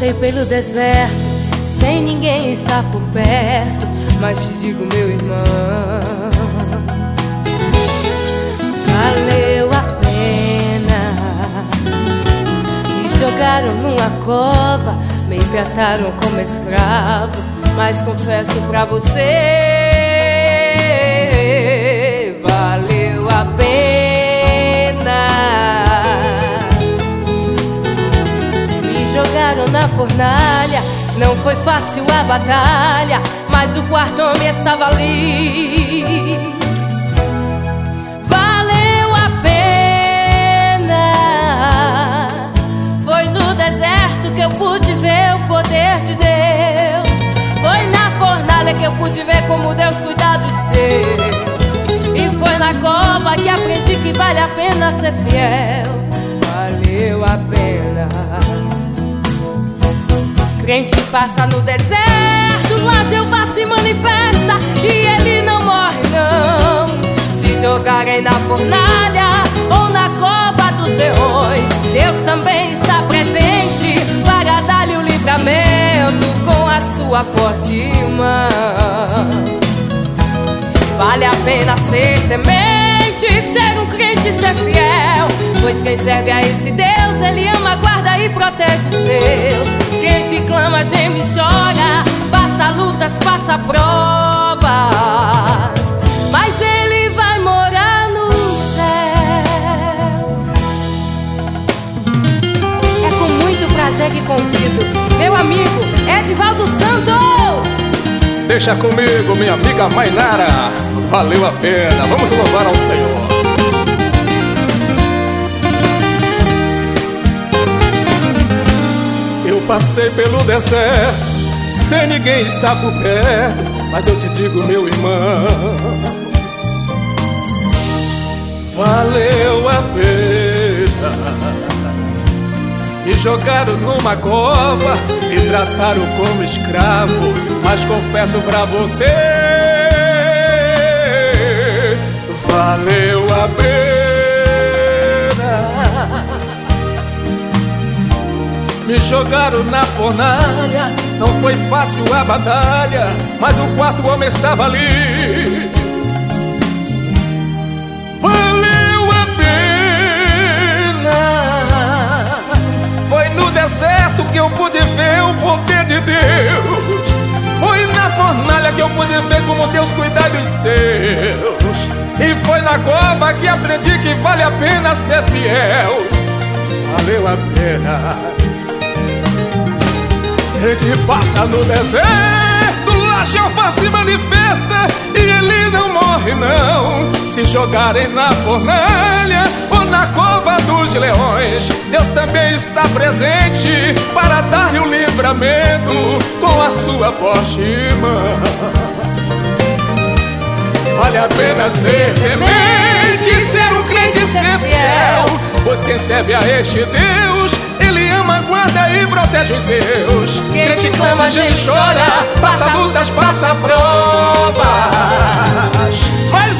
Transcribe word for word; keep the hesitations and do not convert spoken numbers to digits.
passei pelo deserto, sem ninguém estar por perto, mas te digo, meu irmão, valeu a pena. Me jogaram numa cova, me trataram como escravo, mas confesso pra você, valeu a pena. Me jogaram na fornalha, não foi fácil a batalha, mas o quarto homem estava ali. Valeu a pena. Foi no deserto que eu pude ver o poder de Deus. Foi na fornalha que eu pude ver como Deus cuida dos seus. E foi na cova que aprendi que vale a pena ser fiel. Valeu a pena. Crente passa no deserto, lá Jeová se manifesta e ele não morre não. Se jogarem na fornalha ou na cova dos leões, Deus também está presente para dar-lhe o livramento com a sua forte mão. Vale a pena ser temente, ser um crente, ser fiel, pois quem serve a esse Deus, ele ama, guarda e protege os seus. Crente clama, geme e chora, passa lutas, passa provas, mas ele vai morar no céu. É com muito prazer que convido meu amigo Edivaldo Santos. Deixa comigo, minha amiga Mainara, valeu a pena, vamos louvar ao Senhor. Eu passei pelo deserto, sem ninguém estar por perto, mas eu te digo, meu irmão, valeu a pena. Me jogaram numa cova, me trataram como escravo, mas confesso pra você, valeu a pena. Me jogaram na fornalha, não foi fácil a batalha, mas o quarto homem estava ali. Valeu a pena. Foi no deserto que eu pude ver o poder de Deus. Foi na fornalha que eu pude ver como Deus cuida dos seus. E foi na cova que aprendi que vale a pena ser fiel. Valeu a pena. Ele passa no deserto, lá Jeová se manifesta e ele não morre não. Se jogarem na fornalha ou na cova dos leões, Deus também está presente para dar-lhe o livramento com a sua forte mão. Vale a pena ser temente, ser um crente, ser fiel, pois quem serve a este Deus, ele ama, guarda e protege os seus. Crente clama, geme e chora, passa lutas, passa provas, mas